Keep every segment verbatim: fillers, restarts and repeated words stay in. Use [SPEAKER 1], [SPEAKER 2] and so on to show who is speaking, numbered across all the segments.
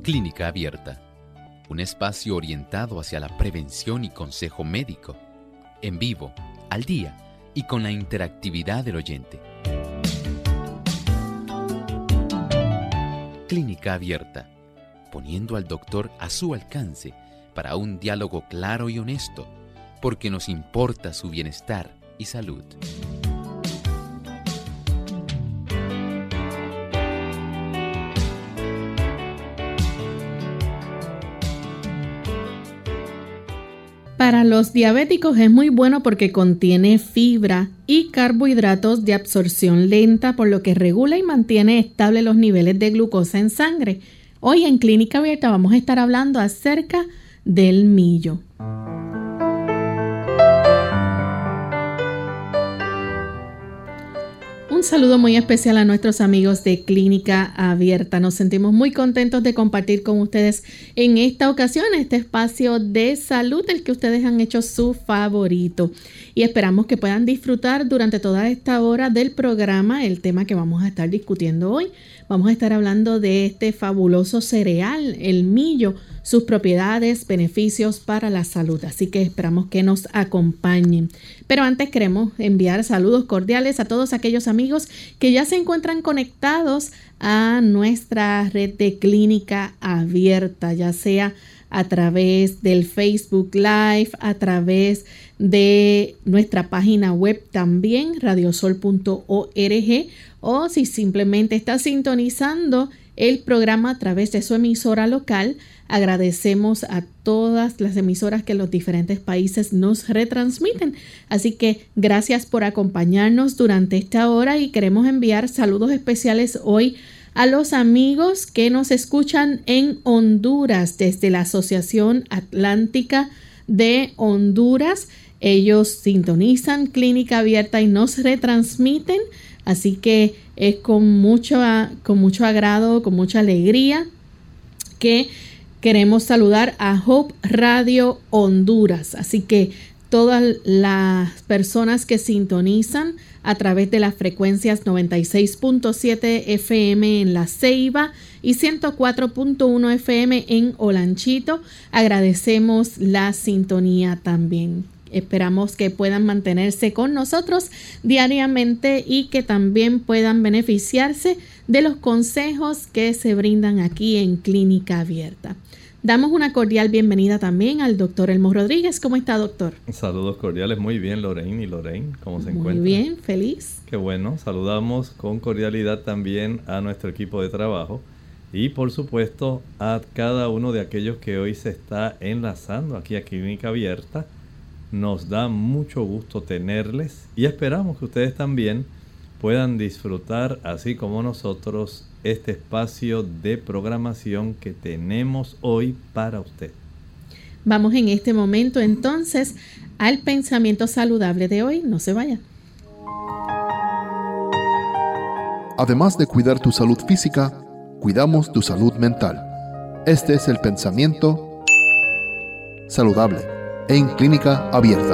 [SPEAKER 1] Clínica Abierta, un espacio orientado hacia la prevención y consejo médico, en vivo, al día y con la interactividad del oyente. Clínica Abierta, poniendo al doctor a su alcance para un diálogo claro y honesto, porque nos importa su bienestar y salud.
[SPEAKER 2] Para los diabéticos es muy bueno porque contiene fibra y carbohidratos de absorción lenta, por lo que regula y mantiene estables los niveles de glucosa en sangre. Hoy en Clínica Abierta vamos a estar hablando acerca del millo. Un saludo muy especial a nuestros amigos de Clínica Abierta. Nos sentimos muy contentos de compartir con ustedes en esta ocasión este espacio de salud, el que ustedes han hecho su favorito. Y esperamos que puedan disfrutar durante toda esta hora del programa el tema que vamos a estar discutiendo hoy. Vamos a estar hablando de este fabuloso cereal, el millo, sus propiedades, beneficios para la salud. Así que esperamos que nos acompañen. Pero antes queremos enviar saludos cordiales a todos aquellos amigos que ya se encuentran conectados a nuestra red de Clínica Abierta, ya sea a través del Facebook Live, a través de nuestra página web también, radiosol punto org, o si simplemente está sintonizando el programa a través de su emisora local. Agradecemos a todas las emisoras que en los diferentes países nos retransmiten. Así que gracias por acompañarnos durante esta hora y queremos enviar saludos especiales hoy a los amigos que nos escuchan en Honduras desde la Asociación Atlántica de Honduras. Ellos sintonizan Clínica Abierta y nos retransmiten. Así que es con mucho, con mucho agrado, con mucha alegría que queremos saludar a Hope Radio Honduras. Así que todas las personas que sintonizan a través de las frecuencias noventa y seis punto siete F M en La Ceiba y ciento cuatro punto uno F M en Olanchito, agradecemos la sintonía también. Esperamos que puedan mantenerse con nosotros diariamente y que también puedan beneficiarse de los consejos que se brindan aquí en Clínica Abierta. Damos una cordial bienvenida también al doctor Elmo Rodríguez. ¿Cómo está, doctor?
[SPEAKER 3] Saludos cordiales. Muy bien, Lorraine. ¿Y Lorraine? ¿Cómo se encuentra?
[SPEAKER 2] Muy bien, feliz.
[SPEAKER 3] Qué bueno. Saludamos con cordialidad también a nuestro equipo de trabajo y, por supuesto, a cada uno de aquellos que hoy se está enlazando aquí a Clínica Abierta. Nos da mucho gusto tenerles y esperamos que ustedes también puedan disfrutar, así como nosotros, este espacio de programación que tenemos hoy para usted.
[SPEAKER 2] Vamos en este momento entonces al pensamiento saludable de hoy. No se vaya.
[SPEAKER 4] Además de cuidar tu salud física, cuidamos tu salud mental. Este es el pensamiento saludable en Clínica Abierta.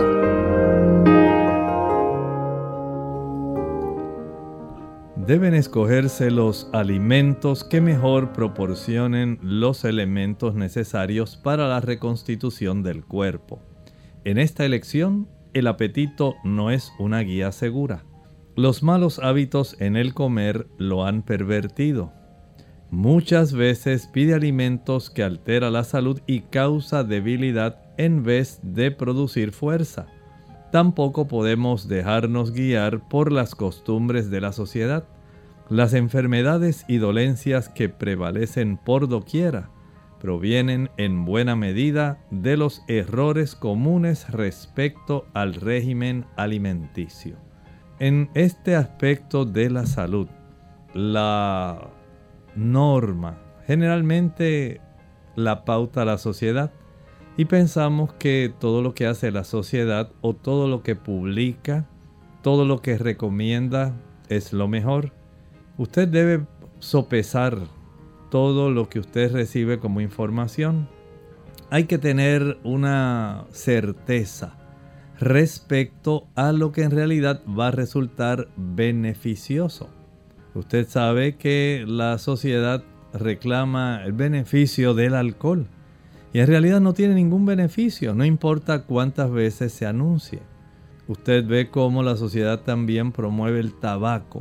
[SPEAKER 3] Deben escogerse los alimentos que mejor proporcionen los elementos necesarios para la reconstitución del cuerpo. En esta elección, el apetito no es una guía segura. Los malos hábitos en el comer lo han pervertido. Muchas veces pide alimentos que altera la salud y causa debilidad en vez de producir fuerza. Tampoco podemos dejarnos guiar por las costumbres de la sociedad. Las enfermedades y dolencias que prevalecen por doquiera provienen en buena medida de los errores comunes respecto al régimen alimenticio. En este aspecto de la salud, la norma generalmente la pauta la sociedad y pensamos que todo lo que hace la sociedad o todo lo que publica, todo lo que recomienda es lo mejor. Usted debe sopesar todo lo que usted recibe como información. Hay que tener una certeza respecto a lo que en realidad va a resultar beneficioso. Usted sabe que la sociedad reclama el beneficio del alcohol. Y en realidad no tiene ningún beneficio, no importa cuántas veces se anuncie. Usted ve cómo la sociedad también promueve el tabaco.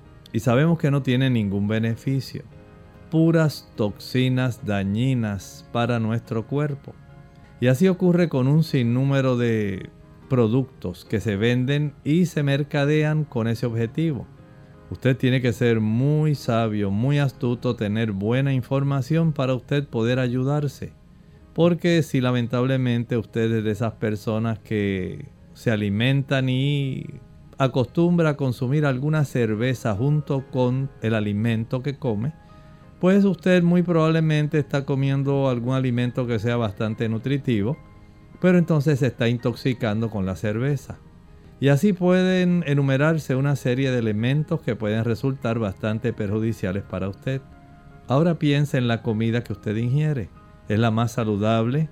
[SPEAKER 3] Y sabemos que no tiene ningún beneficio. Puras toxinas dañinas para nuestro cuerpo. Y así ocurre con un sinnúmero de productos que se venden y se mercadean con ese objetivo. Usted tiene que ser muy sabio, muy astuto, tener buena información para usted poder ayudarse. Porque si lamentablemente usted es de esas personas que se alimentan y acostumbra a consumir alguna cerveza junto con el alimento que come, pues usted muy probablemente está comiendo algún alimento que sea bastante nutritivo, pero entonces se está intoxicando con la cerveza. Y así pueden enumerarse una serie de elementos que pueden resultar bastante perjudiciales para usted. Ahora piense en la comida que usted ingiere. ¿Es la más saludable?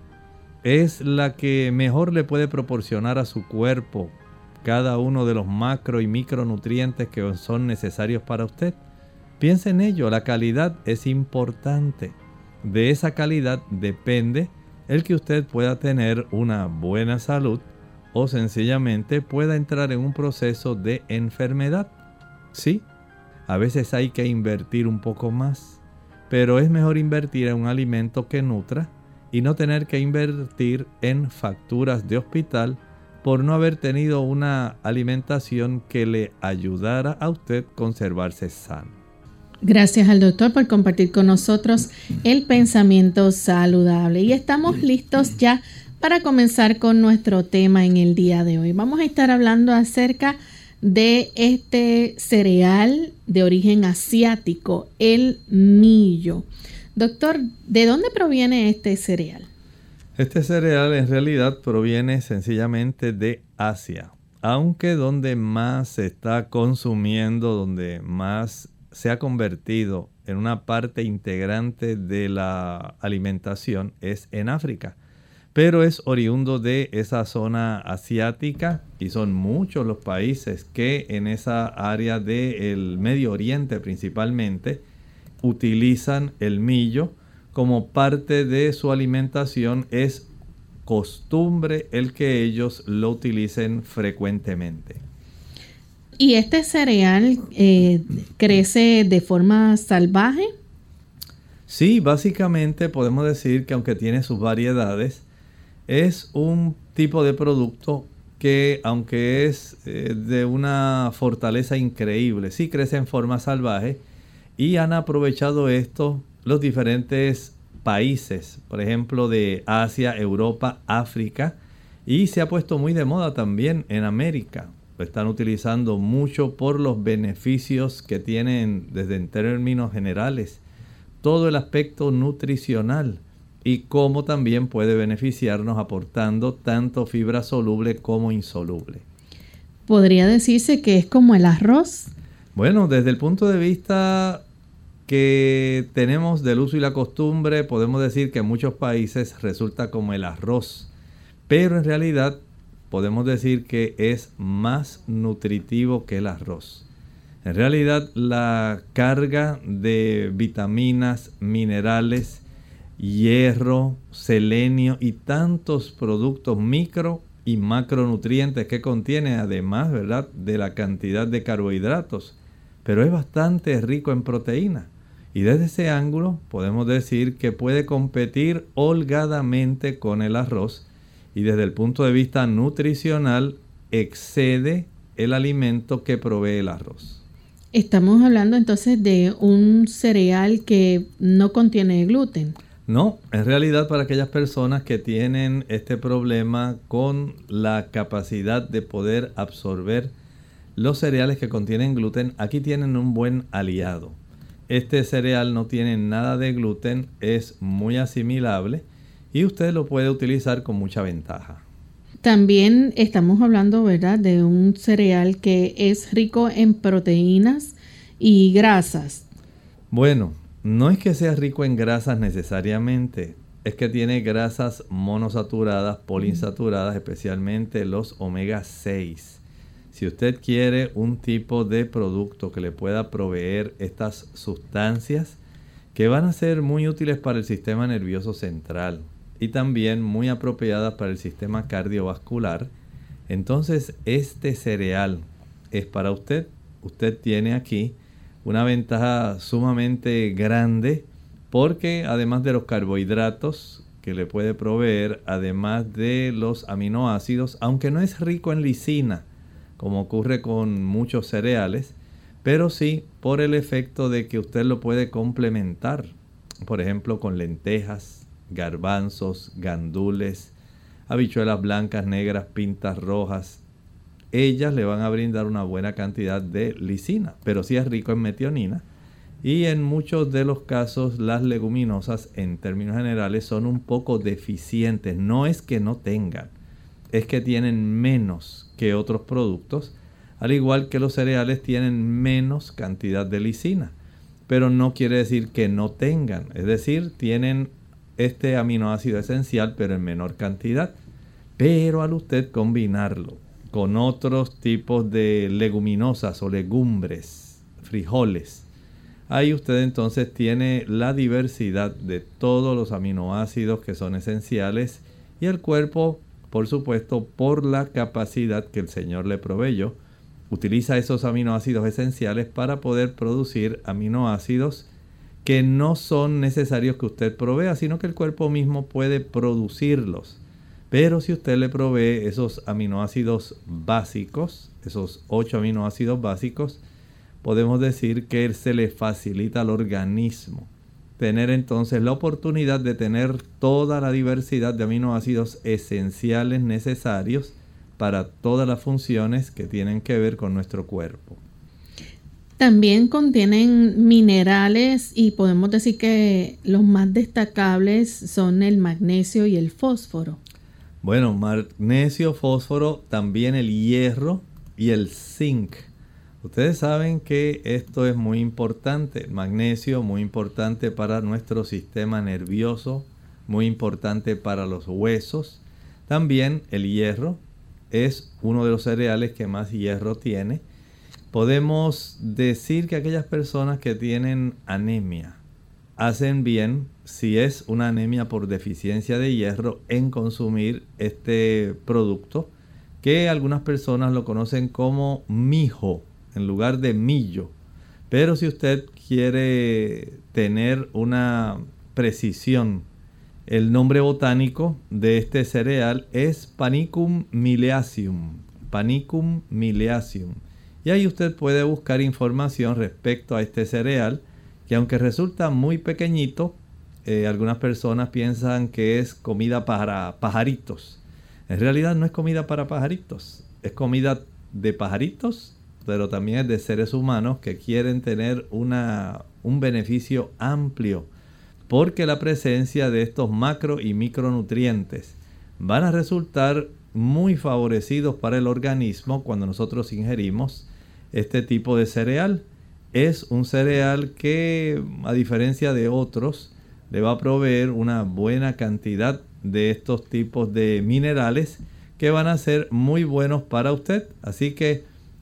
[SPEAKER 3] ¿Es la que mejor le puede proporcionar a su cuerpo cada uno de los macro y micronutrientes que son necesarios para usted? Piense en ello, la calidad es importante. De esa calidad depende el que usted pueda tener una buena salud o sencillamente pueda entrar en un proceso de enfermedad. Sí, a veces hay que invertir un poco más, pero es mejor invertir en un alimento que nutra y no tener que invertir en facturas de hospital por no haber tenido una alimentación que le ayudara a usted conservarse sano.
[SPEAKER 2] Gracias al doctor por compartir con nosotros el pensamiento saludable. Y estamos listos ya para comenzar con nuestro tema en el día de hoy. Vamos a estar hablando acerca de este cereal de origen asiático, el millo. Doctor, ¿de dónde proviene este cereal?
[SPEAKER 3] Este cereal en realidad proviene sencillamente de Asia, aunque donde más se está consumiendo, donde más se ha convertido en una parte integrante de la alimentación es en África. Pero es oriundo de esa zona asiática y son muchos los países que en esa área del Medio Oriente principalmente utilizan el millo como parte de su alimentación. Es costumbre el que ellos lo utilicen frecuentemente.
[SPEAKER 2] ¿Y este cereal eh, crece de forma salvaje?
[SPEAKER 3] Sí, básicamente podemos decir que aunque tiene sus variedades, es un tipo de producto que, aunque es eh, de una fortaleza increíble, sí crece en forma salvaje y han aprovechado esto los diferentes países, por ejemplo de Asia, Europa, África, y se ha puesto muy de moda también en América. Lo están utilizando mucho por los beneficios que tienen desde en términos generales, todo el aspecto nutricional y cómo también puede beneficiarnos aportando tanto fibra soluble como insoluble.
[SPEAKER 2] ¿Podría decirse que es como el arroz?
[SPEAKER 3] Bueno, desde el punto de vista que tenemos del uso y la costumbre, podemos decir que en muchos países resulta como el arroz, pero en realidad podemos decir que es más nutritivo que el arroz. En realidad la carga de vitaminas, minerales, hierro, selenio y tantos productos micro y macronutrientes que contiene, además, ¿verdad?, de la cantidad de carbohidratos, pero es bastante rico en proteína. Y desde ese ángulo podemos decir que puede competir holgadamente con el arroz y desde el punto de vista nutricional excede el alimento que provee el arroz.
[SPEAKER 2] Estamos hablando entonces de un cereal que no contiene gluten.
[SPEAKER 3] No, en realidad para aquellas personas que tienen este problema con la capacidad de poder absorber los cereales que contienen gluten, aquí tienen un buen aliado. Este cereal no tiene nada de gluten, es muy asimilable y usted lo puede utilizar con mucha ventaja.
[SPEAKER 2] También estamos hablando, ¿verdad?, de un cereal que es rico en proteínas y grasas.
[SPEAKER 3] Bueno, no es que sea rico en grasas necesariamente, es que tiene grasas monosaturadas, poliinsaturadas, especialmente los omega seis. Si usted quiere un tipo de producto que le pueda proveer estas sustancias que van a ser muy útiles para el sistema nervioso central y también muy apropiadas para el sistema cardiovascular. Entonces este cereal es para usted. Usted tiene aquí una ventaja sumamente grande porque además de los carbohidratos que le puede proveer, además de los aminoácidos, aunque no es rico en lisina como ocurre con muchos cereales, pero sí por el efecto de que usted lo puede complementar, por ejemplo con lentejas, garbanzos, gandules, habichuelas blancas, negras, pintas rojas. Ellas le van a brindar una buena cantidad de lisina, pero sí es rico en metionina. Y en muchos de los casos las leguminosas en términos generales son un poco deficientes. No es que no tengan, es que tienen menos que otros productos, al igual que los cereales tienen menos cantidad de lisina. Pero no quiere decir que no tengan, es decir, tienen este aminoácido esencial pero en menor cantidad. Pero al usted combinarlo con otros tipos de leguminosas o legumbres, frijoles, ahí usted entonces tiene la diversidad de todos los aminoácidos que son esenciales y el cuerpo, por supuesto, por la capacidad que el Señor le proveyó, utiliza esos aminoácidos esenciales para poder producir aminoácidos que no son necesarios que usted provea, sino que el cuerpo mismo puede producirlos. Pero si usted le provee esos aminoácidos básicos, esos ocho aminoácidos básicos, podemos decir que se le facilita al organismo tener entonces la oportunidad de tener toda la diversidad de aminoácidos esenciales necesarios para todas las funciones que tienen que ver con nuestro cuerpo.
[SPEAKER 2] También contienen minerales y podemos decir que los más destacables son el magnesio y el fósforo.
[SPEAKER 3] Bueno, magnesio, fósforo, también el hierro y el zinc. Ustedes saben que esto es muy importante. Magnesio, muy importante para nuestro sistema nervioso, muy importante para los huesos. También el hierro es uno de los cereales que más hierro tiene. Podemos decir que aquellas personas que tienen anemia hacen bien, si es una anemia por deficiencia de hierro, en consumir este producto, que algunas personas lo conocen como mijo en lugar de millo. Pero si usted quiere tener una precisión, el nombre botánico de este cereal es Panicum miliaceum. Panicum miliaceum. Y ahí usted puede buscar información respecto a este cereal, que aunque resulta muy pequeñito, eh, algunas personas piensan que es comida para pajaritos. En realidad no es comida para pajaritos, es comida de pajaritos, pero también es de seres humanos que quieren tener una, un beneficio amplio, porque la presencia de estos macro y micronutrientes van a resultar muy favorecidos para el organismo cuando nosotros ingerimos este tipo de cereal. Es un cereal que, a diferencia de otros, le va a proveer una buena cantidad de estos tipos de minerales que van a ser muy buenos para usted. Así que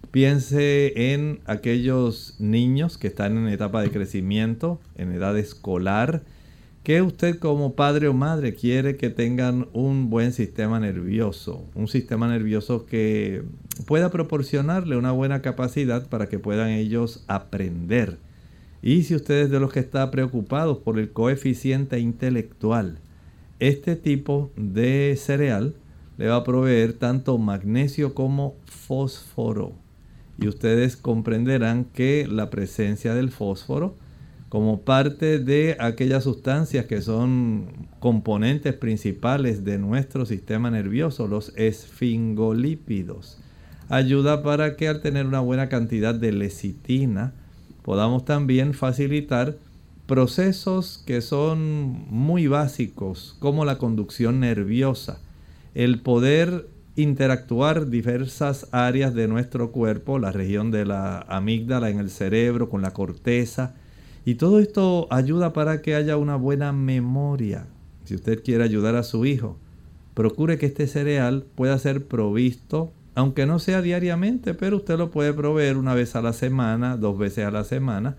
[SPEAKER 3] piense en aquellos niños que están en etapa de crecimiento, en edad escolar, que usted como padre o madre quiere que tengan un buen sistema nervioso, un sistema nervioso que pueda proporcionarle una buena capacidad para que puedan ellos aprender. Y si usted es de los que está preocupados por el coeficiente intelectual, este tipo de cereal le va a proveer tanto magnesio como fósforo. Y ustedes comprenderán que la presencia del fósforo, como parte de aquellas sustancias que son componentes principales de nuestro sistema nervioso, los esfingolípidos, ayuda para que al tener una buena cantidad de lecitina podamos también facilitar procesos que son muy básicos, como la conducción nerviosa, el poder interactuar diversas áreas de nuestro cuerpo, la región de la amígdala en el cerebro con la corteza. Y todo esto ayuda para que haya una buena memoria. Si usted quiere ayudar a su hijo, procure que este cereal pueda ser provisto, aunque no sea diariamente, pero usted lo puede proveer una vez a la semana, dos veces a la semana,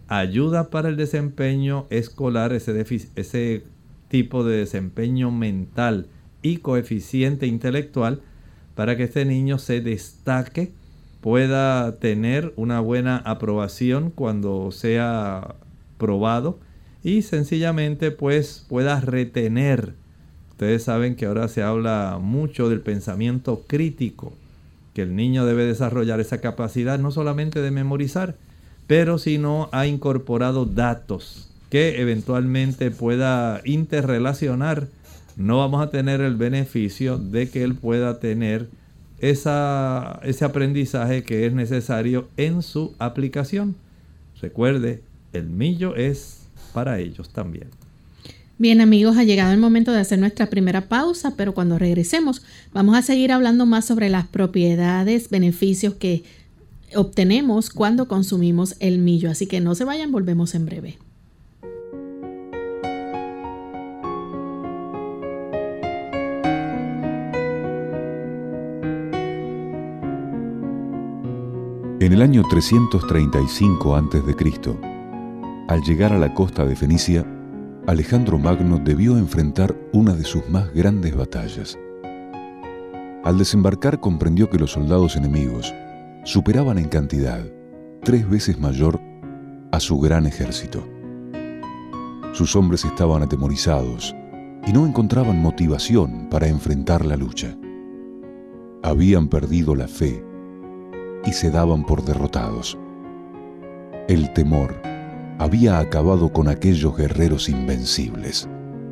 [SPEAKER 3] ayuda para el desempeño escolar, ese, ese tipo de desempeño mental y coeficiente intelectual, para que este niño se destaque, pueda tener una buena aprobación cuando sea probado y sencillamente pues pueda retener. Ustedes saben que ahora se habla mucho del pensamiento crítico, que el niño debe desarrollar esa capacidad no solamente de memorizar, pero sino ha incorporado datos que eventualmente pueda interrelacionar. No vamos a tener el beneficio de que él pueda tener esa, ese aprendizaje que es necesario en su aplicación. Recuerde, el millo es para ellos también.
[SPEAKER 2] Bien, amigos, ha llegado el momento de hacer nuestra primera pausa, pero cuando regresemos vamos a seguir hablando más sobre las propiedades, beneficios que obtenemos cuando consumimos el millo. Así que no se vayan, volvemos en breve.
[SPEAKER 5] En el año trescientos treinta y cinco antes de Cristo, al llegar a la costa de Fenicia, Alejandro Magno debió enfrentar una de sus más grandes batallas. Al desembarcar comprendió que los soldados enemigos superaban en cantidad, tres veces mayor, a su gran ejército. Sus hombres estaban atemorizados y no encontraban motivación para enfrentar la lucha. Habían perdido la fe y se daban por derrotados. El temor había acabado con aquellos guerreros invencibles.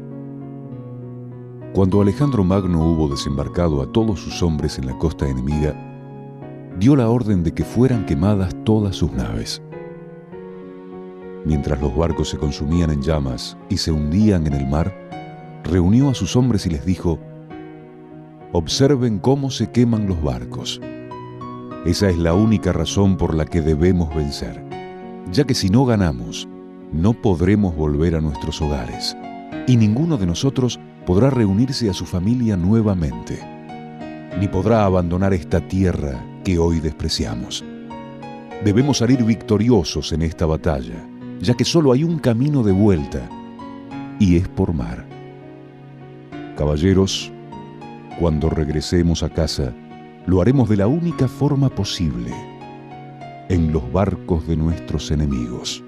[SPEAKER 5] Cuando Alejandro Magno hubo desembarcado a todos sus hombres en la costa enemiga, dio la orden de que fueran quemadas todas sus naves. Mientras los barcos se consumían en llamas y se hundían en el mar, reunió a sus hombres y les dijo: «Observen cómo se queman los barcos. Esa es la única razón por la que debemos vencer, ya que si no ganamos, no podremos volver a nuestros hogares, y ninguno de nosotros podrá reunirse a su familia nuevamente, ni podrá abandonar esta tierra que hoy despreciamos. Debemos salir victoriosos en esta batalla, ya que solo hay un camino de vuelta, y es por mar. Caballeros, cuando regresemos a casa, lo haremos de la única forma posible, en los barcos de nuestros enemigos».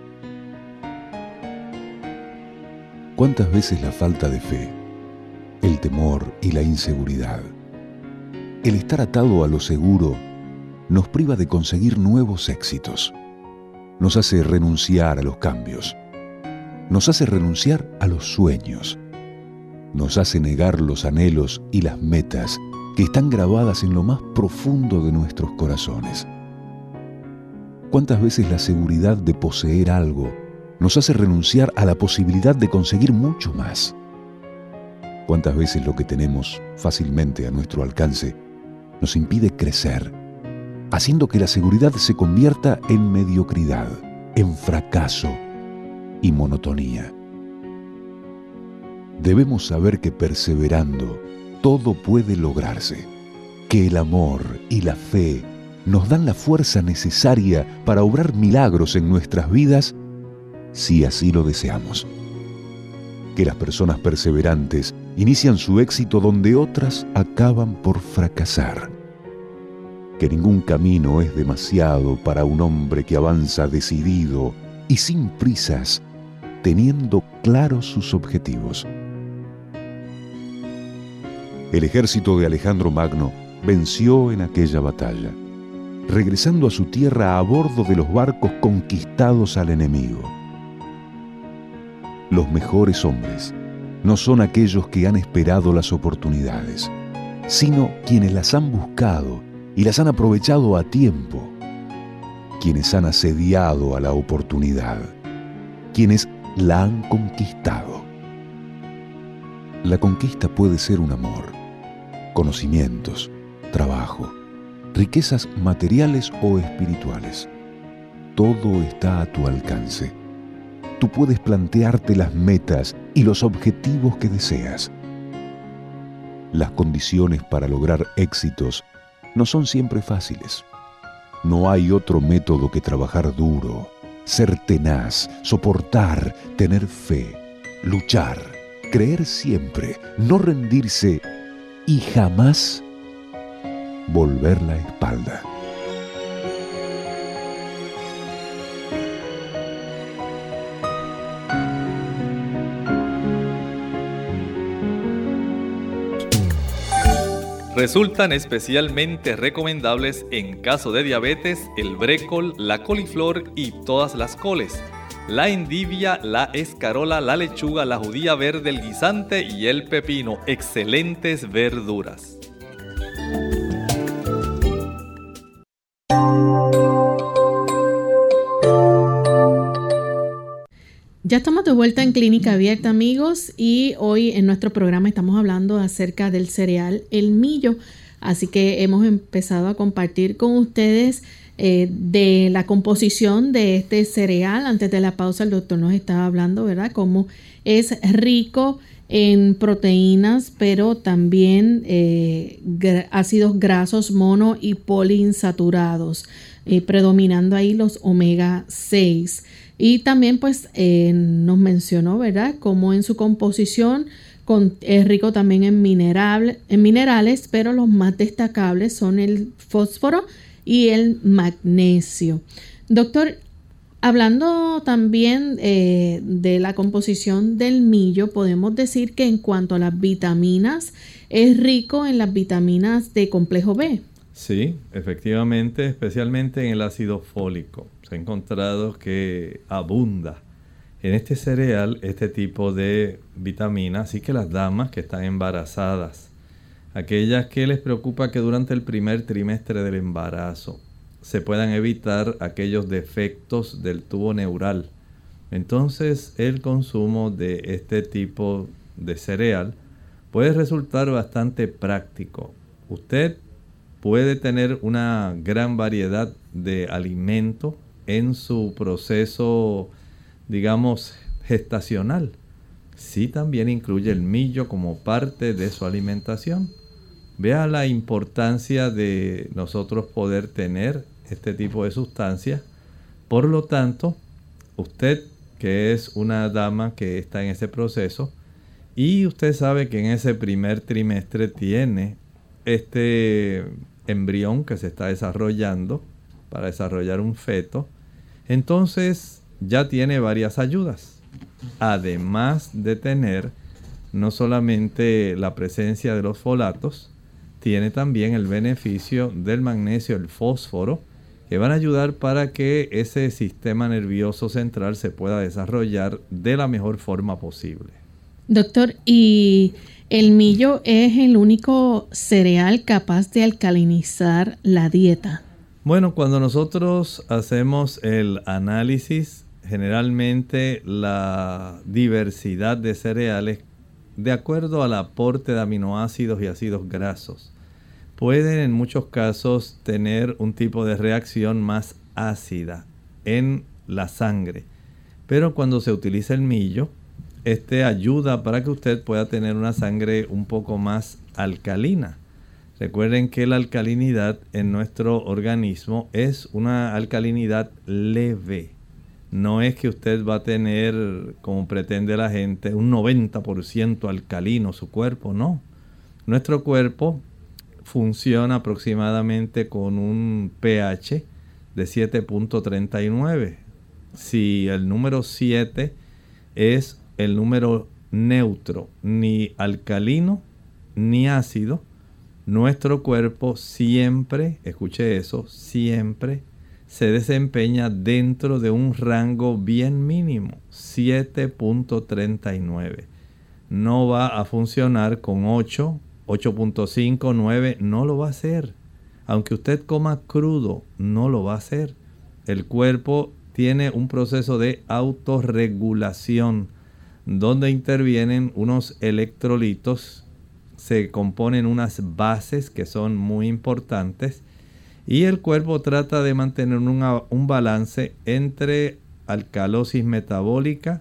[SPEAKER 5] ¿Cuántas veces la falta de fe, el temor y la inseguridad, el estar atado a lo seguro, nos priva de conseguir nuevos éxitos? Nos hace renunciar a los cambios, nos hace renunciar a los sueños, nos hace negar los anhelos y las metas que están grabadas en lo más profundo de nuestros corazones. ¿Cuántas veces la seguridad de poseer algo nos hace renunciar a la posibilidad de conseguir mucho más? ¿Cuántas veces lo que tenemos fácilmente a nuestro alcance nos impide crecer, haciendo que la seguridad se convierta en mediocridad, en fracaso y monotonía? Debemos saber que perseverando todo puede lograrse, que el amor y la fe nos dan la fuerza necesaria para obrar milagros en nuestras vidas si así lo deseamos. Que las personas perseverantes inician su éxito donde otras acaban por fracasar. Que ningún camino es demasiado para un hombre que avanza decidido y sin prisas, teniendo claros sus objetivos. El ejército de Alejandro Magno venció en aquella batalla, regresando a su tierra a bordo de los barcos conquistados al enemigo. Los mejores hombres no son aquellos que han esperado las oportunidades, sino quienes las han buscado y las han aprovechado a tiempo, quienes han asediado a la oportunidad, quienes la han conquistado. La conquista puede ser un amor, conocimientos, trabajo, riquezas materiales o espirituales. Todo está a tu alcance. Tú puedes plantearte las metas y los objetivos que deseas. Las condiciones para lograr éxitos no son siempre fáciles. No hay otro método que trabajar duro, ser tenaz, soportar, tener fe, luchar, creer siempre, no rendirse y jamás volver la espalda.
[SPEAKER 3] Resultan especialmente recomendables en caso de diabetes el brécol, la coliflor y todas las coles, la endivia, la escarola, la lechuga, la judía verde, el guisante y el pepino. Excelentes verduras.
[SPEAKER 2] Ya estamos de vuelta en Clínica Abierta, amigos, y hoy en nuestro programa estamos hablando acerca del cereal, el millo. Así que hemos empezado a compartir con ustedes eh, de la composición de este cereal. Antes de la pausa el doctor nos estaba hablando, ¿verdad?, cómo es rico en proteínas, pero también eh, gra- ácidos grasos mono y poliinsaturados, eh, predominando ahí los omega seis. Y también pues eh, nos mencionó, ¿verdad?, cómo en su composición con, es rico también en, mineral, en minerales, pero los más destacables son el fósforo y el magnesio. Doctor, hablando también eh, de la composición del millo, podemos decir que en cuanto a las vitaminas, es rico en las vitaminas de complejo B.
[SPEAKER 3] Sí, efectivamente, especialmente en el ácido fólico. Se ha encontrado que abunda en este cereal este tipo de vitaminas, así que las damas que están embarazadas, aquellas que les preocupa que durante el primer trimestre del embarazo se puedan evitar aquellos defectos del tubo neural, entonces el consumo de este tipo de cereal puede resultar bastante práctico. Usted puede tener una gran variedad de alimento en su proceso, digamos, gestacional. Sí, también incluye el millo como parte de su alimentación. Vea la importancia de nosotros poder tener este tipo de sustancias. Por lo tanto, usted que es una dama que está en ese proceso y usted sabe que en ese primer trimestre tiene este embrión que se está desarrollando para desarrollar un feto, entonces ya tiene varias ayudas, además de tener no solamente la presencia de los folatos, tiene también el beneficio del magnesio, el fósforo, que van a ayudar para que ese sistema nervioso central se pueda desarrollar de la mejor forma posible.
[SPEAKER 2] Doctor, ¿y el millo es el único cereal capaz de alcalinizar la dieta?
[SPEAKER 3] Bueno, cuando nosotros hacemos el análisis, generalmente la diversidad de cereales, de acuerdo al aporte de aminoácidos y ácidos grasos, pueden en muchos casos tener un tipo de reacción más ácida en la sangre. Pero cuando se utiliza el millo, este ayuda para que usted pueda tener una sangre un poco más alcalina. Recuerden que la alcalinidad en nuestro organismo es una alcalinidad leve. No es que usted va a tener, como pretende la gente, un noventa por ciento alcalino su cuerpo, no. Nuestro cuerpo funciona aproximadamente con un pH de siete punto treinta y nueve. Si el número siete es el número neutro, ni alcalino ni ácido, nuestro cuerpo siempre, escuche eso, siempre se desempeña dentro de un rango bien mínimo, siete punto treinta y nueve. No va a funcionar con ocho, ocho punto cinco, nueve, no lo va a hacer. Aunque usted coma crudo, no lo va a hacer. El cuerpo tiene un proceso de autorregulación donde intervienen unos electrolitos, se componen unas bases que son muy importantes y el cuerpo trata de mantener una, un balance entre alcalosis metabólica,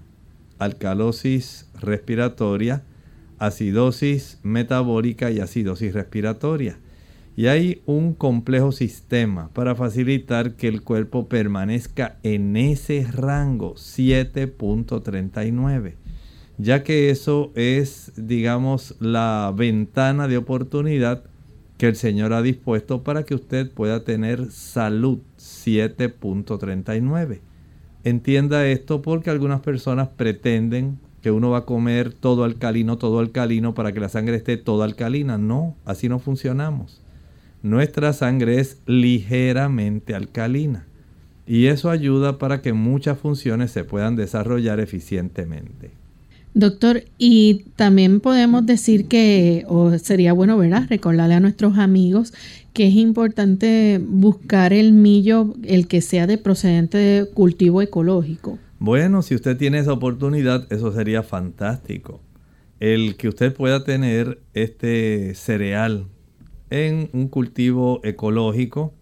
[SPEAKER 3] alcalosis respiratoria, acidosis metabólica y acidosis respiratoria. Y hay un complejo sistema para facilitar que el cuerpo permanezca en ese rango siete punto treinta y nueve, ya que eso es, digamos, la ventana de oportunidad que el Señor ha dispuesto para que usted pueda tener salud, siete punto treinta y nueve. Entienda esto porque algunas personas pretenden que uno va a comer todo alcalino, todo alcalino para que la sangre esté toda alcalina. No, así no funcionamos. Nuestra sangre es ligeramente alcalina y eso ayuda para que muchas funciones se puedan desarrollar eficientemente.
[SPEAKER 2] Doctor, y también podemos decir que, o sería bueno, ¿verdad?, recordarle a nuestros amigos que es importante buscar el millo, el que sea de procedente de cultivo ecológico.
[SPEAKER 3] Bueno, si usted tiene esa oportunidad, eso sería fantástico. El que usted pueda tener este cereal en un cultivo ecológico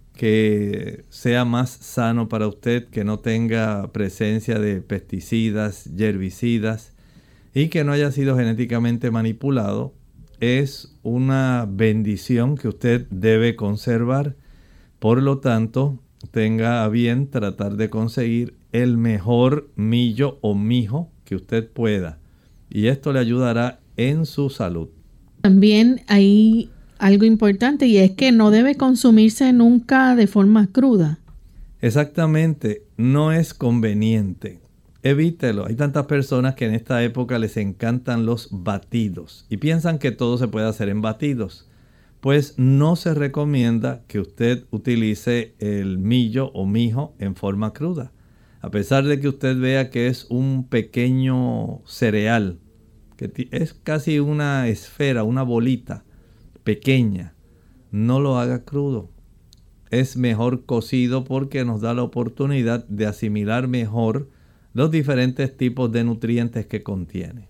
[SPEAKER 3] que sea más sano para usted, que no tenga presencia de pesticidas, herbicidas y que no haya sido genéticamente manipulado, es una bendición que usted debe conservar. Por lo tanto, tenga a bien tratar de conseguir el mejor millo o mijo que usted pueda, y esto le ayudará en su salud.
[SPEAKER 2] También hay algo importante y es que no debe consumirse nunca de forma cruda.
[SPEAKER 3] Exactamente, no es conveniente. Evítelo. Hay tantas personas que en esta época les encantan los batidos y piensan que todo se puede hacer en batidos. Pues no se recomienda que usted utilice el millo o mijo en forma cruda. A pesar de que usted vea que es un pequeño cereal, que es casi una esfera, una bolita pequeña, no lo haga crudo. Es mejor cocido porque nos da la oportunidad de asimilar mejor los diferentes tipos de nutrientes que contiene.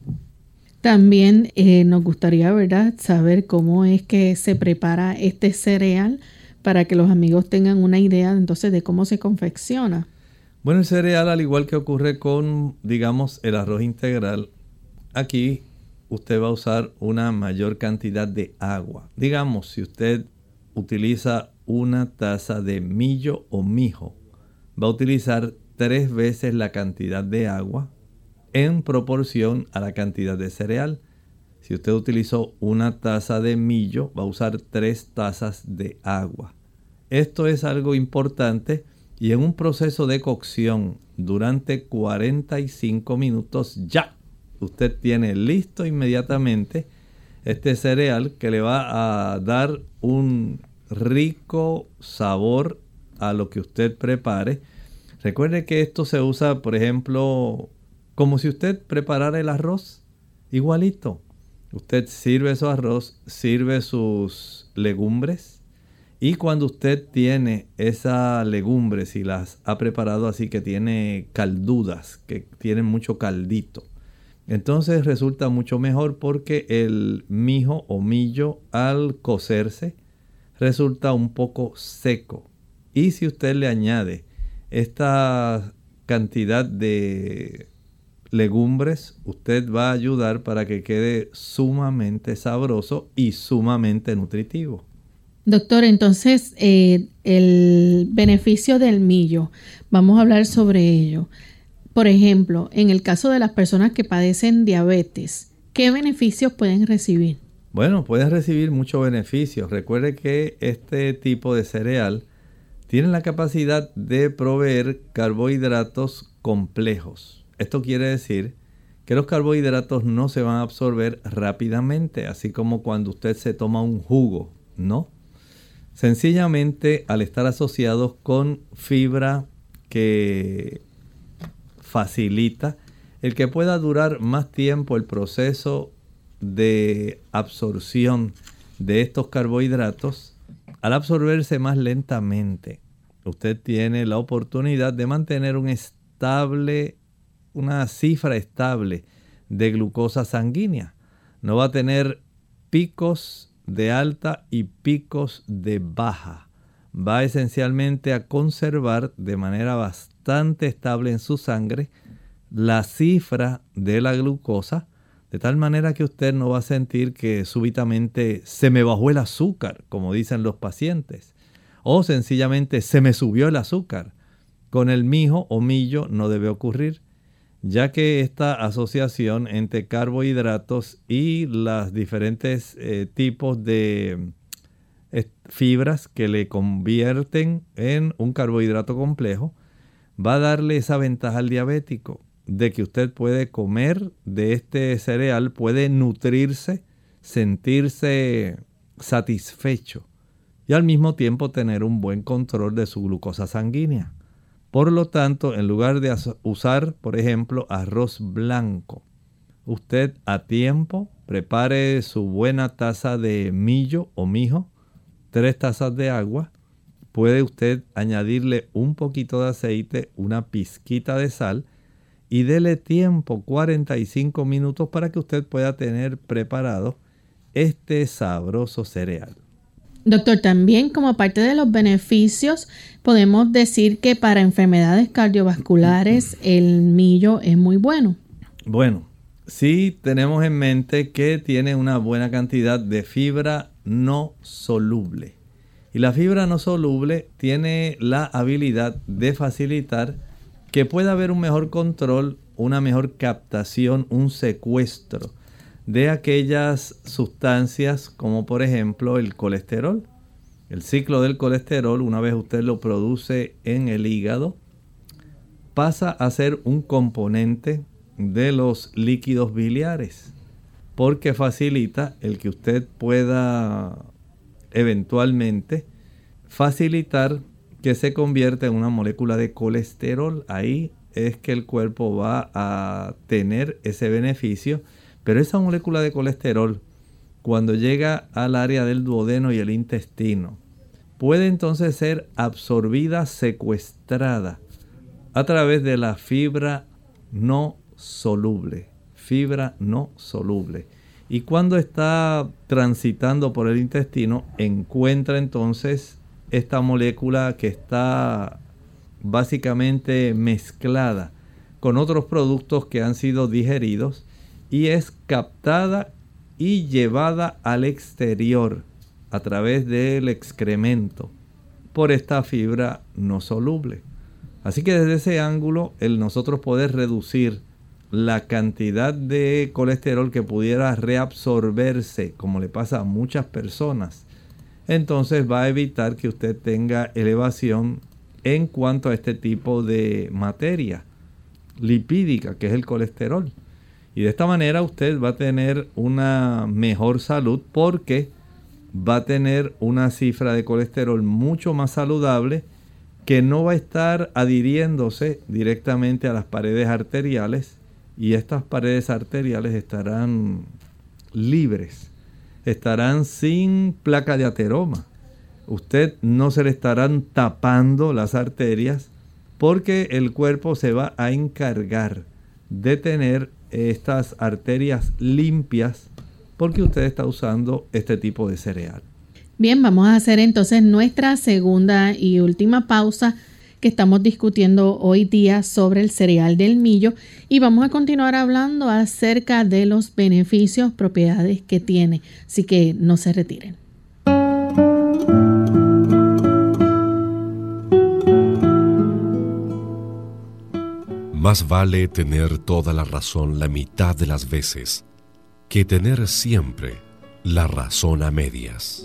[SPEAKER 2] También eh, nos gustaría, ¿verdad?, saber cómo es que se prepara este cereal para que los amigos tengan una idea entonces de cómo se confecciona.
[SPEAKER 3] Bueno, el cereal, al igual que ocurre con, digamos, el arroz integral, aquí usted va a usar una mayor cantidad de agua. Digamos, si usted utiliza una taza de millo o mijo, va a utilizar tres veces la cantidad de agua en proporción a la cantidad de cereal. Si usted utilizó una taza de millo, va a usar tres tazas de agua. Esto es algo importante y en un proceso de cocción durante cuarenta y cinco minutos ya usted tiene listo inmediatamente este cereal que le va a dar un rico sabor a lo que usted prepare. Recuerde que esto se usa, por ejemplo, como si usted preparara el arroz, igualito. Usted sirve su arroz, sirve sus legumbres y cuando usted tiene esa legumbre, si las ha preparado así que tiene caldudas, que tienen mucho caldito, entonces resulta mucho mejor porque el mijo o millo al cocerse resulta un poco seco. Y si usted le añade esta cantidad de legumbres, usted va a ayudar para que quede sumamente sabroso y sumamente nutritivo.
[SPEAKER 2] Doctor, entonces eh, el beneficio del millo, vamos a hablar sobre ello. Por ejemplo, en el caso de las personas que padecen diabetes, ¿qué beneficios pueden recibir?
[SPEAKER 3] Bueno, pueden recibir muchos beneficios. Recuerde que este tipo de cereal tiene la capacidad de proveer carbohidratos complejos. Esto quiere decir que los carbohidratos no se van a absorber rápidamente, así como cuando usted se toma un jugo, ¿no? Sencillamente, al estar asociados con fibra que facilita el que pueda durar más tiempo el proceso de absorción de estos carbohidratos, al absorberse más lentamente, usted tiene la oportunidad de mantener un estable, una cifra estable de glucosa sanguínea. No va a tener picos de alta y picos de baja. Va esencialmente a conservar de manera bastante estable en su sangre la cifra de la glucosa De tal manera que usted no va a sentir que súbitamente se me bajó el azúcar, como dicen los pacientes, o sencillamente se me subió el azúcar. Con el mijo o millo no debe ocurrir, ya que esta asociación entre carbohidratos y los diferentes eh, tipos de eh, fibras que le convierten en un carbohidrato complejo, va a darle esa ventaja al diabético de que usted puede comer de este cereal, puede nutrirse, sentirse satisfecho y al mismo tiempo tener un buen control de su glucosa sanguínea. Por lo tanto, en lugar de usar, por ejemplo, arroz blanco, usted a tiempo prepare su buena taza de millo o mijo, tres tazas de agua. Puede usted añadirle un poquito de aceite, una pizquita de sal y dele tiempo, cuarenta y cinco minutos, para que usted pueda tener preparado este sabroso cereal.
[SPEAKER 2] Doctor, también como parte de los beneficios, podemos decir que para enfermedades cardiovasculares el millo es muy bueno.
[SPEAKER 3] Bueno, sí tenemos en mente que tiene una buena cantidad de fibra no soluble. Y la fibra no soluble tiene la habilidad de facilitar que pueda haber un mejor control, una mejor captación, un secuestro de aquellas sustancias como por ejemplo el colesterol. El ciclo del colesterol, una vez usted lo produce en el hígado, pasa a ser un componente de los líquidos biliares, porque facilita el que usted pueda eventualmente facilitar que se convierta en una molécula de colesterol. Ahí es que el cuerpo va a tener ese beneficio. Pero esa molécula de colesterol, cuando llega al área del duodeno y el intestino, puede entonces ser absorbida, secuestrada a través de la fibra no soluble. Fibra no soluble. Y cuando está transitando por el intestino, encuentra entonces esta molécula que está básicamente mezclada con otros productos que han sido digeridos y es captada y llevada al exterior a través del excremento por esta fibra no soluble. Así que desde ese ángulo, el nosotros poder reducir la cantidad de colesterol que pudiera reabsorberse, como le pasa a muchas personas, entonces va a evitar que usted tenga elevación en cuanto a este tipo de materia lipídica, que es el colesterol. Y de esta manera usted va a tener una mejor salud, porque va a tener una cifra de colesterol mucho más saludable, que no va a estar adhiriéndose directamente a las paredes arteriales, y estas paredes arteriales estarán libres, estarán sin placa de ateroma. Usted no se le estarán tapando las arterias, porque el cuerpo se va a encargar de tener estas arterias limpias, porque usted está usando este tipo de cereal.
[SPEAKER 2] Bien, vamos a hacer entonces nuestra segunda y última pausa, que estamos discutiendo hoy día sobre el cereal del millo, y vamos a continuar hablando acerca de los beneficios, propiedades que tiene. Así que no se retiren.
[SPEAKER 6] Más vale tener toda la razón la mitad de las veces que tener siempre la razón a medias.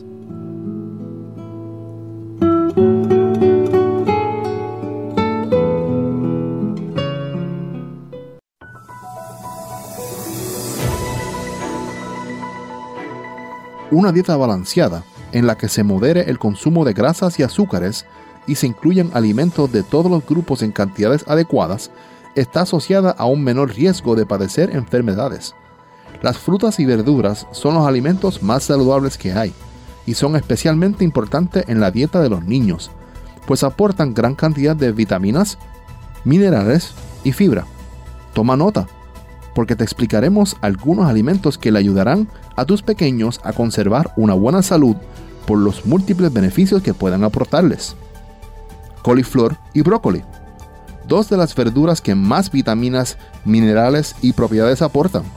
[SPEAKER 4] Una dieta balanceada en la que se modere el consumo de grasas y azúcares y se incluyan alimentos de todos los grupos en cantidades adecuadas está asociada a un menor riesgo de padecer enfermedades. Las frutas y verduras son los alimentos más saludables que hay y son especialmente importantes en la dieta de los niños, pues aportan gran cantidad de vitaminas, minerales y fibra. Toma nota, porque te explicaremos algunos alimentos que le ayudarán a tus pequeños a conservar una buena salud por los múltiples beneficios que puedan aportarles. Coliflor y brócoli, dos de las verduras que más vitaminas, minerales y propiedades aportan.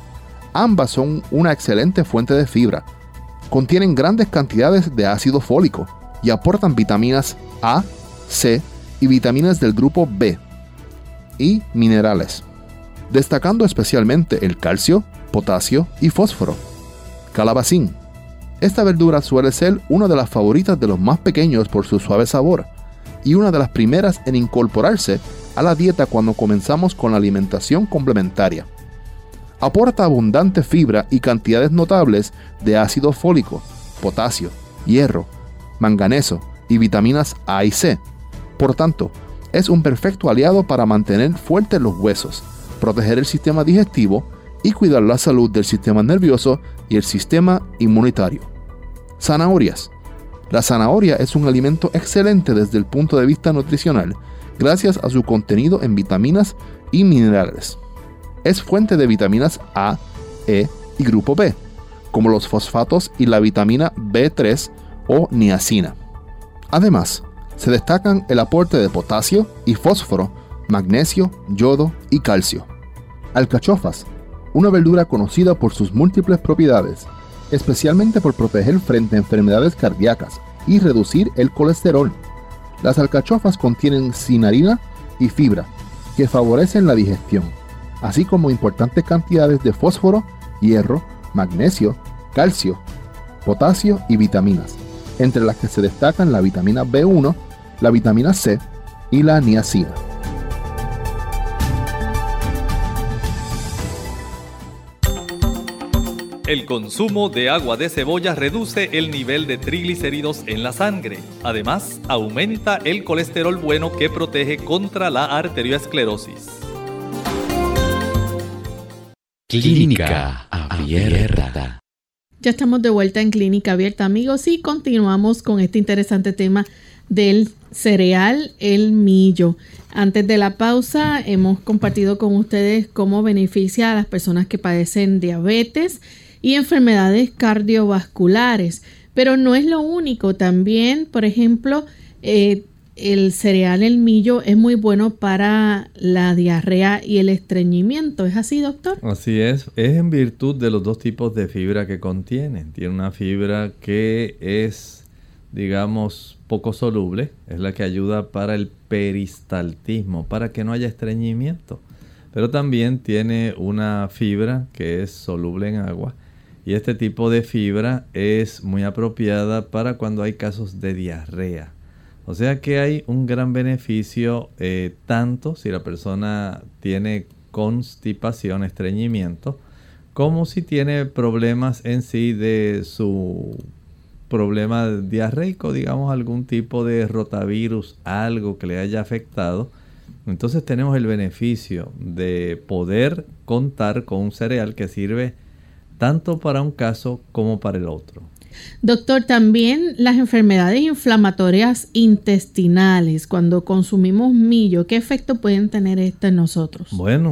[SPEAKER 4] Ambas son una excelente fuente de fibra. Contienen grandes cantidades de ácido fólico y aportan vitaminas A, C y vitaminas del grupo B y minerales, destacando especialmente el calcio, potasio y fósforo. Calabacín. Esta verdura suele ser una de las favoritas de los más pequeños por su suave sabor y una de las primeras en incorporarse a la dieta cuando comenzamos con la alimentación complementaria. Aporta abundante fibra y cantidades notables de ácido fólico, potasio, hierro, manganeso y vitaminas A y C. Por tanto, es un perfecto aliado para mantener fuertes los huesos, proteger el sistema digestivo y cuidar la salud del sistema nervioso y el sistema inmunitario. Zanahorias. La zanahoria es un alimento excelente desde el punto de vista nutricional, gracias a su contenido en vitaminas y minerales. Es fuente de vitaminas A, E y grupo B, como los fosfatos y la vitamina B tres o niacina. Además, se destacan el aporte de potasio y fósforo, magnesio, yodo y calcio. Alcachofas, una verdura conocida por sus múltiples propiedades, especialmente por proteger frente a enfermedades cardíacas y reducir el colesterol. Las alcachofas contienen cinarina y fibra, que favorecen la digestión, así como importantes cantidades de fósforo, hierro, magnesio, calcio, potasio y vitaminas, entre las que se destacan la vitamina B uno, la vitamina C y la niacina.
[SPEAKER 3] El consumo de agua de cebolla reduce el nivel de triglicéridos en la sangre. Además, aumenta el colesterol bueno que protege contra la arteriosclerosis.
[SPEAKER 1] Clínica Abierta.
[SPEAKER 2] Ya estamos de vuelta en Clínica Abierta, amigos, y continuamos con este interesante tema del cereal, el millo. Antes de la pausa, hemos compartido con ustedes cómo beneficia a las personas que padecen diabetes y enfermedades cardiovasculares. Pero no es lo único. También, por ejemplo, eh, el cereal, el millo, es muy bueno para la diarrea y el estreñimiento. ¿Es así, doctor?
[SPEAKER 3] Así es. Es en virtud de los dos tipos de fibra que contiene. Tiene una fibra que es, digamos, poco soluble. Es la que ayuda para el peristaltismo, para que no haya estreñimiento. Pero también tiene una fibra que es soluble en agua. Y este tipo de fibra es muy apropiada para cuando hay casos de diarrea. O sea que hay un gran beneficio, eh, tanto si la persona tiene constipación, estreñimiento, como si tiene problemas en sí de su problema diarreico, digamos algún tipo de rotavirus, algo que le haya afectado. Entonces tenemos el beneficio de poder contar con un cereal que sirve tanto para un caso como para el otro.
[SPEAKER 2] Doctor, también las enfermedades inflamatorias intestinales, cuando consumimos millo, ¿qué efecto pueden tener esto en nosotros?
[SPEAKER 3] Bueno,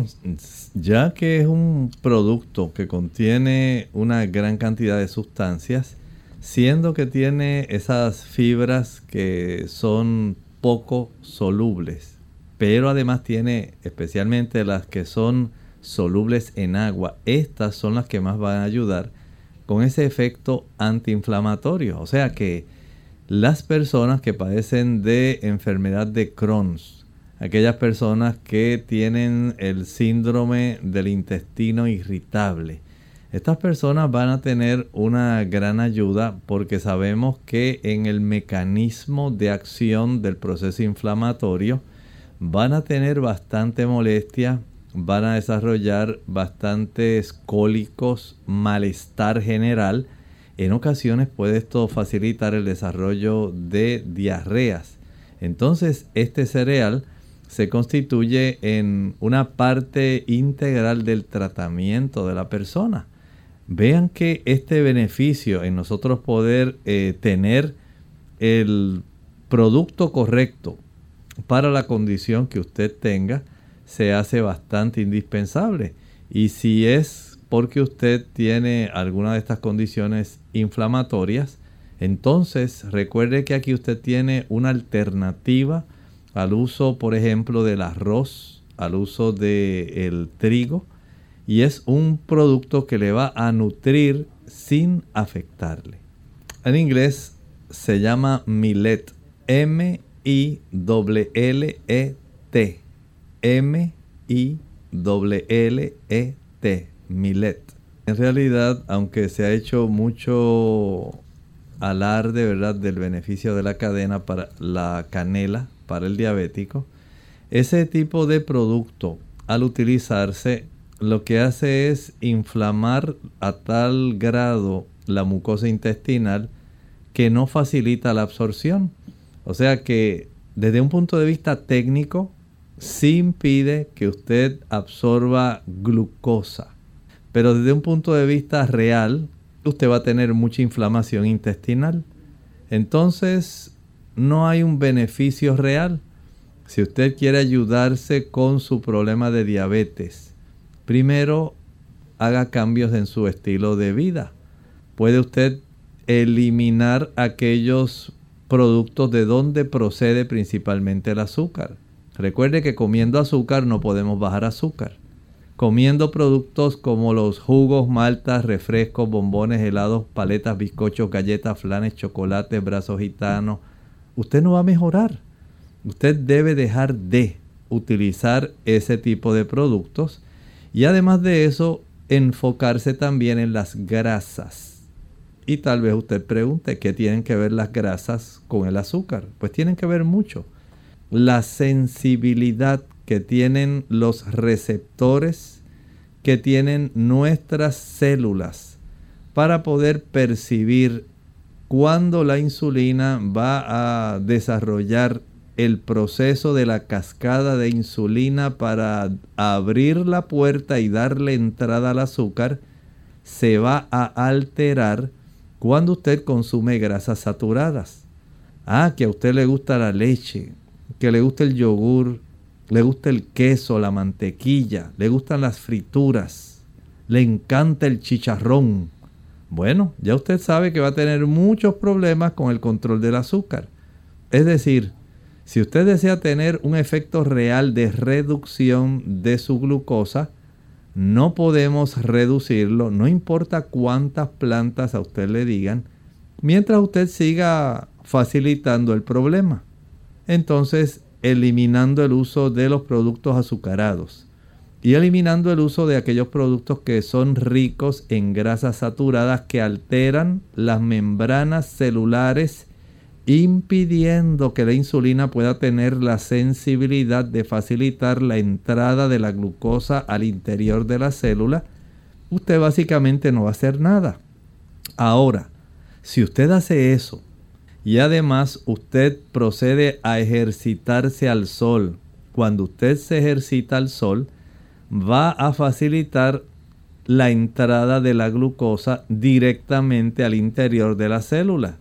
[SPEAKER 3] ya que es un producto que contiene una gran cantidad de sustancias, siendo que tiene esas fibras que son poco solubles, pero además tiene especialmente las que son solubles en agua, estas son las que más van a ayudar con ese efecto antiinflamatorio. O sea que las personas que padecen de enfermedad de Crohn, aquellas personas que tienen el síndrome del intestino irritable, estas personas van a tener una gran ayuda porque sabemos que en el mecanismo de acción del proceso inflamatorio van a tener bastante molestia, van a desarrollar bastantes cólicos, malestar general. En ocasiones puede esto facilitar el desarrollo de diarreas. Entonces, este cereal se constituye en una parte integral del tratamiento de la persona. Vean que este beneficio en nosotros poder eh, tener el producto correcto para la condición que usted tenga, se hace bastante indispensable. Y si es porque usted tiene alguna de estas condiciones inflamatorias, entonces recuerde que aquí usted tiene una alternativa al uso, por ejemplo, del arroz, al uso del trigo, y es un producto que le va a nutrir sin afectarle. En inglés se llama millet, M I L L E T, M I L L E T, millet. En realidad, aunque se ha hecho mucho alarde, ¿verdad?, del beneficio de la cadena para la canela, para el diabético, ese tipo de producto, al utilizarse, lo que hace es inflamar a tal grado la mucosa intestinal que no facilita la absorción. O sea que desde un punto de vista técnico, sí impide que usted absorba glucosa. Pero desde un punto de vista real, usted va a tener mucha inflamación intestinal. Entonces, no hay un beneficio real. Si usted quiere ayudarse con su problema de diabetes, primero haga cambios en su estilo de vida. Puede usted eliminar aquellos productos de donde procede principalmente el azúcar. Recuerde que comiendo azúcar no podemos bajar azúcar. Comiendo productos como los jugos, maltas, refrescos, bombones, helados, paletas, bizcochos, galletas, flanes, chocolates, brazos gitanos, usted no va a mejorar. Usted debe dejar de utilizar ese tipo de productos y además de eso, enfocarse también en las grasas. Y tal vez usted pregunte, ¿qué tienen que ver las grasas con el azúcar? Pues tienen que ver mucho. La sensibilidad que tienen los receptores, que tienen nuestras células para poder percibir cuándo la insulina va a desarrollar el proceso de la cascada de insulina para abrir la puerta y darle entrada al azúcar, se va a alterar cuando usted consume grasas saturadas. Ah, que a usted le gusta la leche, que le gusta el yogur, le gusta el queso, la mantequilla, le gustan las frituras, le encanta el chicharrón. Bueno, ya usted sabe que va a tener muchos problemas con el control del azúcar. Es decir, si usted desea tener un efecto real de reducción de su glucosa, no podemos reducirlo, no importa cuántas plantas a usted le digan, mientras usted siga facilitando el problema. Entonces, eliminando el uso de los productos azucarados y eliminando el uso de aquellos productos que son ricos en grasas saturadas que alteran las membranas celulares, impidiendo que la insulina pueda tener la sensibilidad de facilitar la entrada de la glucosa al interior de la célula, usted básicamente no va a hacer nada. Ahora, si usted hace eso y además usted procede a ejercitarse al sol, cuando usted se ejercita al sol, va a facilitar la entrada de la glucosa directamente al interior de la célula,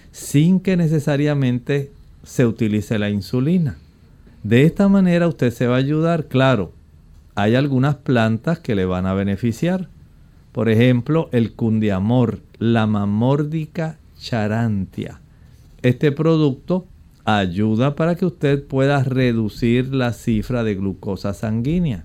[SPEAKER 3] sin que necesariamente se utilice la insulina. De esta manera usted se va a ayudar. Claro, hay algunas plantas que le van a beneficiar. Por ejemplo, el cundiamor, la Mamordica charantia. Este producto ayuda para que usted pueda reducir la cifra de glucosa sanguínea.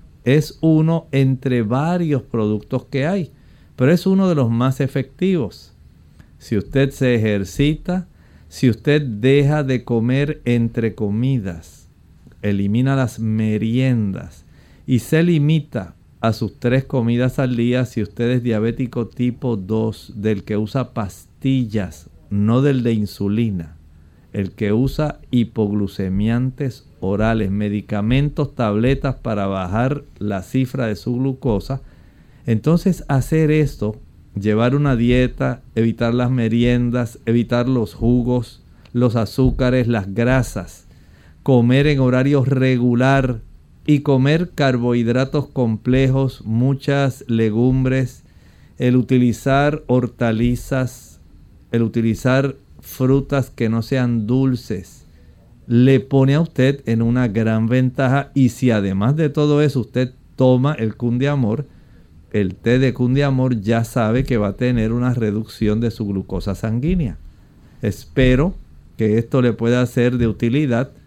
[SPEAKER 3] Es uno entre varios productos que hay, pero es uno de los más efectivos. Si usted se ejercita, si usted deja de comer entre comidas, elimina las meriendas y se limita a sus tres comidas al día, si usted es diabético tipo dos, del que usa pastillas, no del de insulina, el que usa hipoglucemiantes orales, medicamentos, tabletas para bajar la cifra de su glucosa, entonces hacer esto, llevar una dieta, evitar las meriendas, evitar los jugos, los azúcares, las grasas, comer en horario regular y comer carbohidratos complejos, muchas legumbres, el utilizar hortalizas, el utilizar frutas que no sean dulces, le pone a usted en una gran ventaja. Y si además de todo eso usted toma el cundiamor, el té de cundiamor, ya sabe que va a tener una reducción de su glucosa sanguínea. Espero que esto le pueda ser de utilidad,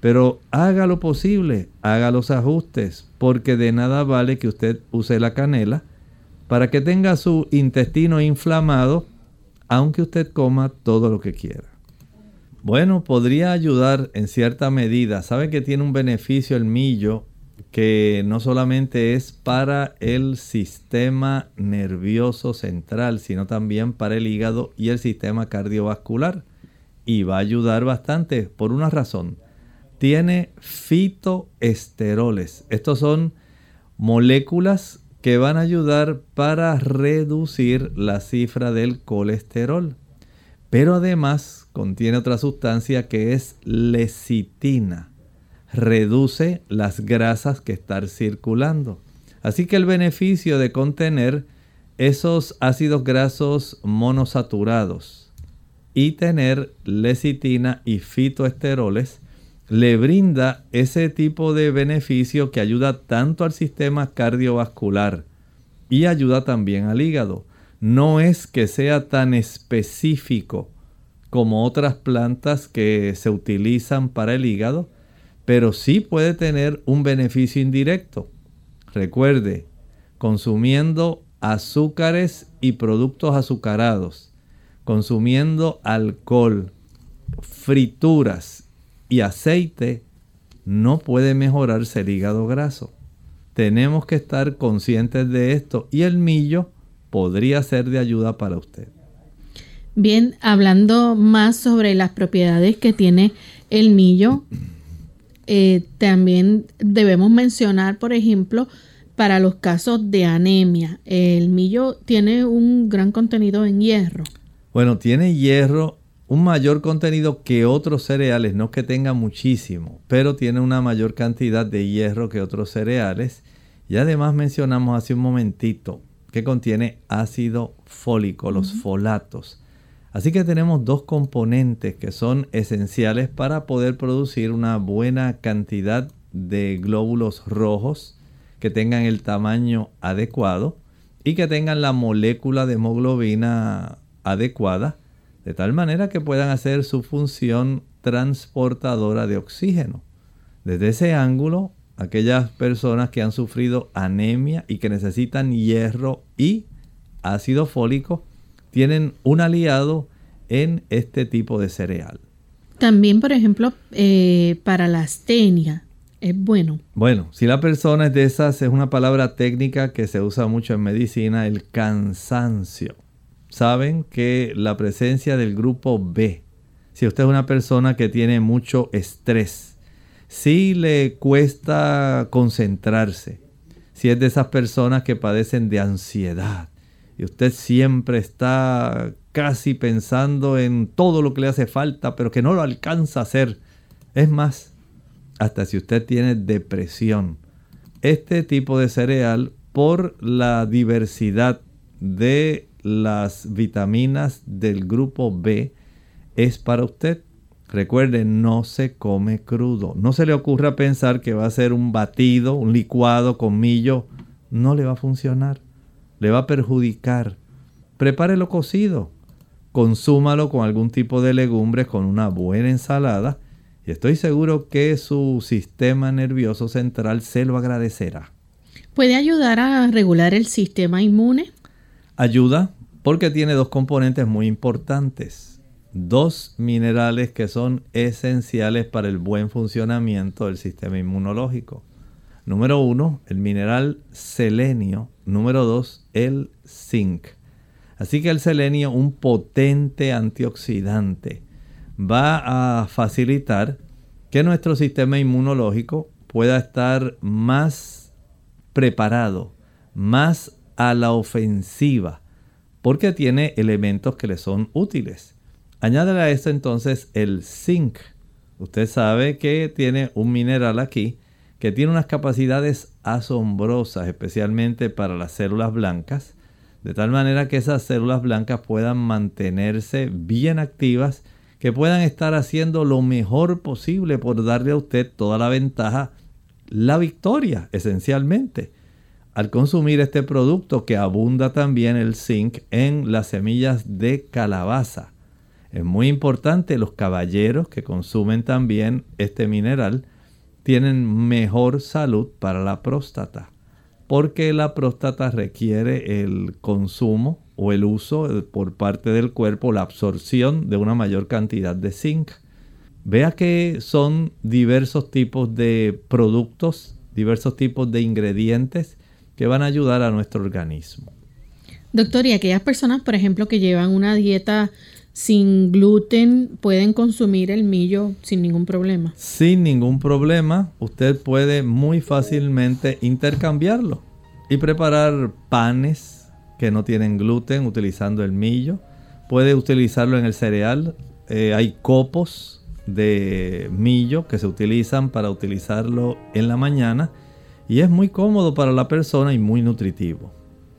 [SPEAKER 3] Pero haga lo posible, haga los ajustes, porque de nada vale que usted use la canela para que tenga su intestino inflamado, aunque usted coma todo lo que quiera. Bueno, podría ayudar en cierta medida. Sabe que tiene un beneficio el millo que no solamente es para el sistema nervioso central, sino también para el hígado y el sistema cardiovascular. Y va a ayudar bastante por una razón. Tiene fitoesteroles. Estos son moléculas que van a ayudar para reducir la cifra del colesterol. Pero además contiene otra sustancia que es lecitina. Reduce las grasas que están circulando. Así que el beneficio de contener esos ácidos grasos monosaturados y tener lecitina y fitoesteroles le brinda ese tipo de beneficio que ayuda tanto al sistema cardiovascular y ayuda también al hígado. No es que sea tan específico como otras plantas que se utilizan para el hígado, pero sí puede tener un beneficio indirecto. Recuerde, consumiendo azúcares y productos azucarados, consumiendo alcohol, frituras y aceite, no puede mejorarse el hígado graso. Tenemos que estar conscientes de esto y el millo podría ser de ayuda para usted.
[SPEAKER 2] Bien, hablando más sobre las propiedades que tiene el millo, eh, también debemos mencionar, por ejemplo, para los casos de anemia, el millo tiene un gran contenido en hierro.
[SPEAKER 3] Bueno, tiene hierro, un mayor contenido que otros cereales, no que tenga muchísimo, pero tiene una mayor cantidad de hierro que otros cereales. Y además mencionamos hace un momentito que contiene ácido fólico, los uh-huh. folatos. Así que tenemos dos componentes que son esenciales para poder producir una buena cantidad de glóbulos rojos que tengan el tamaño adecuado y que tengan la molécula de hemoglobina adecuada, de tal manera que puedan hacer su función transportadora de oxígeno. Desde ese ángulo, aquellas personas que han sufrido anemia y que necesitan hierro y ácido fólico tienen un aliado en este tipo de cereal.
[SPEAKER 2] También, por ejemplo, eh, para la astenia, es bueno.
[SPEAKER 3] Bueno, si la persona es de esas, es una palabra técnica que se usa mucho en medicina, el cansancio. Saben que la presencia del grupo B, si usted es una persona que tiene mucho estrés, si le cuesta concentrarse, si es de esas personas que padecen de ansiedad y usted siempre está casi pensando en todo lo que le hace falta, pero que no lo alcanza a hacer. Es más, hasta si usted tiene depresión, este tipo de cereal, por la diversidad de las vitaminas del grupo B, es para usted. Recuerde, no se come crudo. No se le ocurra pensar que va a ser un batido, un licuado con millo. No le va a funcionar. Le va a perjudicar. Prepárelo cocido. Consúmalo con algún tipo de legumbres, con una buena ensalada. Y estoy seguro que su sistema nervioso central se lo agradecerá.
[SPEAKER 2] ¿Puede ayudar a regular el sistema inmune?
[SPEAKER 3] Ayuda porque tiene dos componentes muy importantes. Dos minerales que son esenciales para el buen funcionamiento del sistema inmunológico. Número uno, el mineral selenio. Número dos, el zinc. Así que el selenio, un potente antioxidante, va a facilitar que nuestro sistema inmunológico pueda estar más preparado, más a la ofensiva, porque tiene elementos que le son útiles. Añádale a esto entonces el zinc. Usted sabe que tiene un mineral aquí que tiene unas capacidades asombrosas, especialmente para las células blancas, de tal manera que esas células blancas puedan mantenerse bien activas, que puedan estar haciendo lo mejor posible por darle a usted toda la ventaja, la victoria esencialmente, al consumir este producto que abunda también el zinc en las semillas de calabaza. Es muy importante, los caballeros que consumen también este mineral tienen mejor salud para la próstata, porque la próstata requiere el consumo o el uso por parte del cuerpo, la absorción de una mayor cantidad de zinc. Vea que son diversos tipos de productos, diversos tipos de ingredientes que van a ayudar a nuestro organismo.
[SPEAKER 2] Doctor, y aquellas personas, por ejemplo, que llevan una dieta sin gluten, ¿pueden consumir el millo sin ningún problema?
[SPEAKER 3] Sin ningún problema, usted puede muy fácilmente intercambiarlo y preparar panes que no tienen gluten utilizando el millo. Puede utilizarlo en el cereal. Eh, hay copos de millo que se utilizan para utilizarlo en la mañana y es muy cómodo para la persona y muy nutritivo.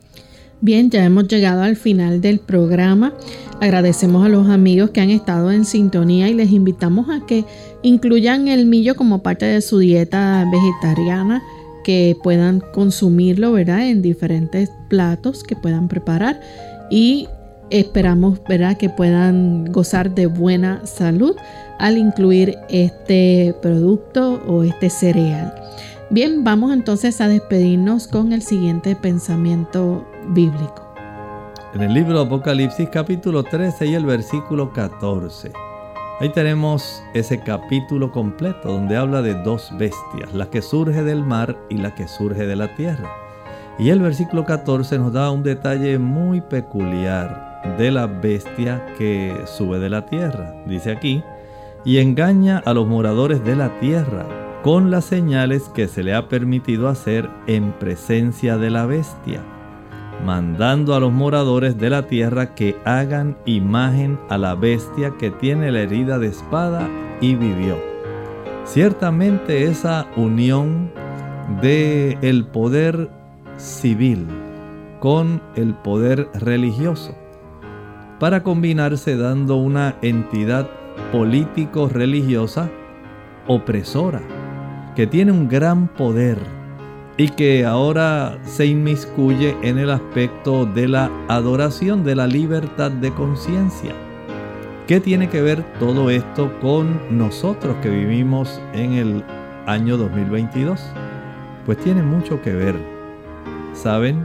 [SPEAKER 2] Bien, ya hemos llegado al final del programa. Agradecemos a los amigos que han estado en sintonía y les invitamos a que incluyan el millo como parte de su dieta vegetariana, que puedan consumirlo, ¿verdad?, en diferentes platos que puedan preparar, y esperamos, ¿verdad?, que puedan gozar de buena salud al incluir este producto o este cereal. Bien, vamos entonces a despedirnos con el siguiente pensamiento bíblico.
[SPEAKER 3] En el libro de Apocalipsis capítulo trece y el versículo catorce. Ahí tenemos ese capítulo completo donde habla de dos bestias, la que surge del mar y la que surge de la tierra. Y el versículo catorce nos da un detalle muy peculiar de la bestia que sube de la tierra. Dice aquí: y engaña a los moradores de la tierra con las señales que se le ha permitido hacer en presencia de la bestia, mandando a los moradores de la tierra que hagan imagen a la bestia que tiene la herida de espada y vivió. Ciertamente esa unión de el poder civil con el poder religioso para combinarse dando una entidad político-religiosa opresora que tiene un gran poder y que ahora se inmiscuye en el aspecto de la adoración de la libertad de conciencia. ¿Qué tiene que ver todo esto con nosotros que vivimos en el año dos mil veintidós? Pues tiene mucho que ver. ¿Saben?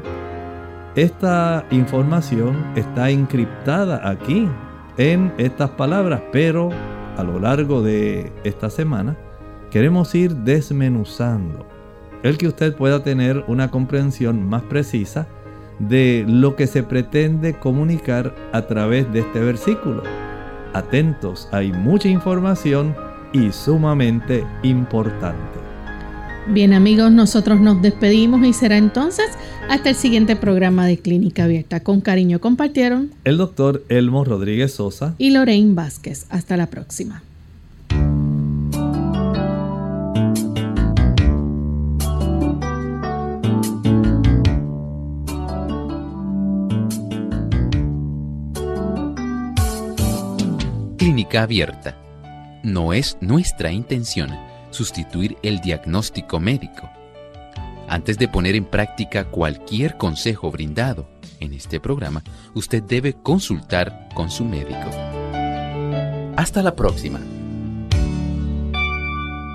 [SPEAKER 3] Esta información está encriptada aquí en estas palabras, pero a lo largo de esta semana queremos ir desmenuzando el que usted pueda tener una comprensión más precisa de lo que se pretende comunicar a través de este versículo. Atentos, hay mucha información y sumamente importante.
[SPEAKER 2] Bien, amigos, nosotros nos despedimos y será entonces hasta el siguiente programa de Clínica Abierta. Con cariño compartieron
[SPEAKER 3] el doctor Elmo Rodríguez Sosa
[SPEAKER 2] y Lorraine Vázquez. Hasta la próxima.
[SPEAKER 1] Clínica Abierta. No es nuestra intención sustituir el diagnóstico médico. Antes de poner en práctica cualquier consejo brindado en este programa, usted debe consultar con su médico. Hasta la próxima.